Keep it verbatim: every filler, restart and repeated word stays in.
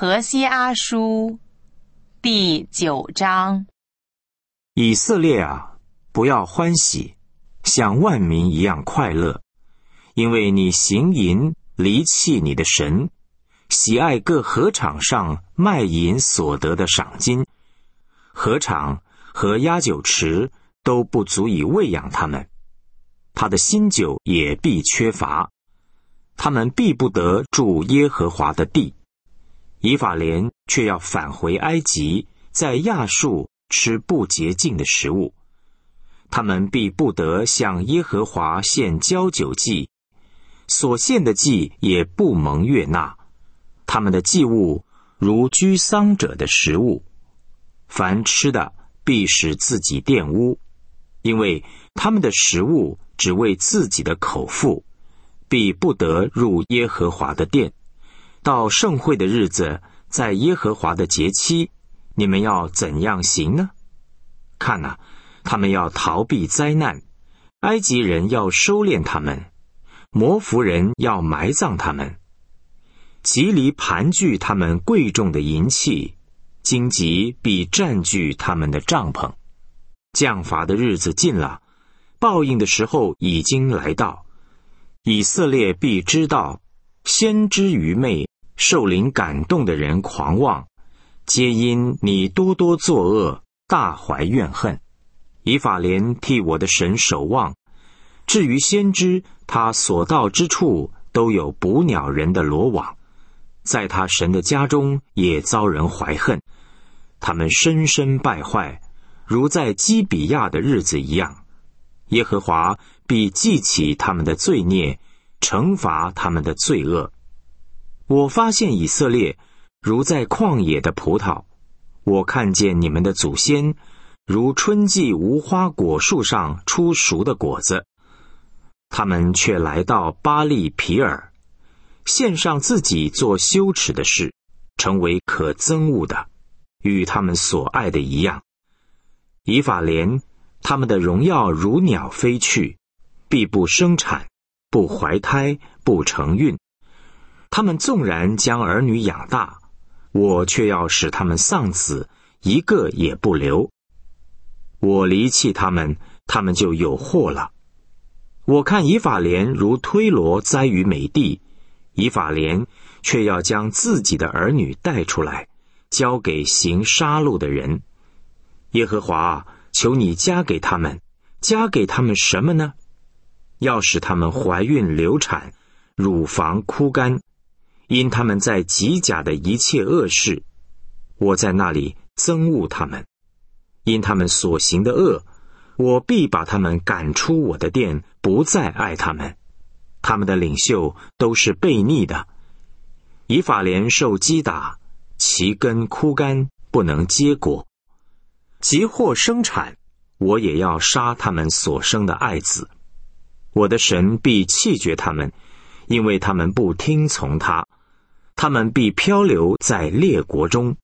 何西阿书第九章。 以色列啊，不要欢喜，像万民一样快乐，因为你行淫离弃你的神，喜爱各禾场上卖淫所得的赏金，禾场和压酒池都不足以喂养他们，他的新酒也必缺乏，他们必不得住耶和华的地。以法莲却要返回埃及，在亚述吃不洁净的食物，他们必不得向耶和华献交酒祭，所献的祭也不蒙悦纳，他们的祭物如居丧者的食物，凡吃的必使自己玷污，因为他们的食物只为自己的口腹，必不得入耶和华的殿。到盛会的日子，在耶和华的节期，你们要怎样行呢？看啊，他们要逃避灾难，埃及人要收敛他们，摩弗人要埋葬他们，极力盘踞他们贵重的银器，荆棘必占据他们的帐篷。降罚的日子近了，报应的时候已经来到。以色列必知道，先知愚昧，受灵感动的人狂妄，皆因你多多作恶，大怀怨恨。以法莲替我的神守望，至于先知，他所到之处都有捕鸟人的罗网，在他神的家中也遭人怀恨。他们深深败坏，如在基比亚的日子一样。耶和华必记起他们的罪孽，惩罚他们的罪恶。我发现以色列如在旷野的葡萄，我看见你们的祖先如春季无花果树上出熟的果子。他们却来到巴利皮尔，献上自己做羞耻的事，成为可憎恶的，与他们所爱的一样。以法莲，他们的荣耀如鸟飞去，必不生产，不怀胎，不成孕。他们纵然将儿女养大，我却要使他们丧子，一个也不留。我离弃他们，他们就有祸了。我看以法莲如推罗栽于美地，以法莲却要将自己的儿女带出来，交给行杀戮的人。耶和华，求你加给他们，加给他们什么呢？要使他们怀孕流产，乳房枯干，因他们在极甲的一切恶事，我在那里憎恶他们。因他们所行的恶，我必把他们赶出我的殿，不再爱他们。他们的领袖都是悖逆的。以法莲受击打，其根枯干，不能结果。即或生产，我也要杀他们所生的爱子。我的神必弃绝他们，因为他们不听从他。他们必漂流在列国中，